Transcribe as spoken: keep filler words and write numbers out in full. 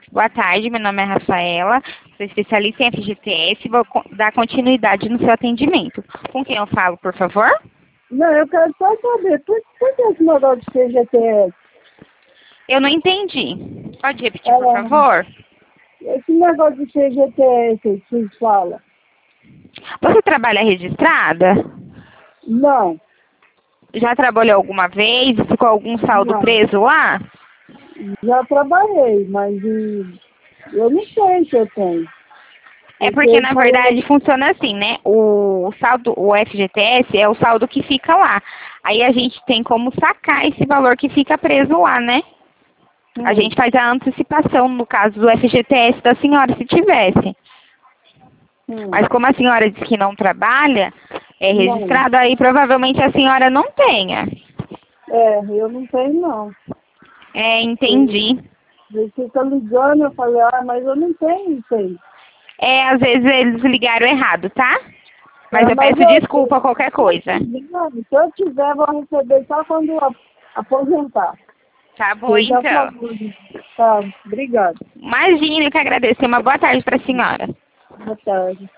Boa tarde, meu nome é Rafaela, sou especialista em F G T S e vou co- dar continuidade no seu atendimento. Com quem eu falo, por favor? Não, eu quero só saber, por, por que esse negócio de C G T S? Eu não entendi. Pode repetir, por favor? Esse negócio de C G T S que vocês falam? Você trabalha registrada? Não, Já trabalhou alguma vez? Ficou algum saldo não. preso lá? Já trabalhei, mas hum, eu não sei se eu tenho. É Porque porque, ele na falou, verdade, funciona assim, né? O saldo, o F G T S é o saldo que fica lá. Aí a gente tem como sacar esse valor que fica preso lá, né? A hum, gente faz a antecipação, no caso do F G T S da senhora, se tivesse. hum, Mas como a senhora diz que não trabalha, é não. registrado aí, provavelmente a senhora não tenha. É, eu não tenho não. É, Ele entendi. ele fica ligando, eu falei, ah, mas eu não tenho isso aí. É, às vezes eles ligaram errado, tá? Mas É, eu mas peço eu, desculpa qualquer se eu coisa. tiver, se eu tiver, vou receber só quando eu aposentar. Tá bom, Eu já então. falei. Tá, obrigado. Imagina, eu que agradeço. Uma boa tarde para a senhora. Boa tarde.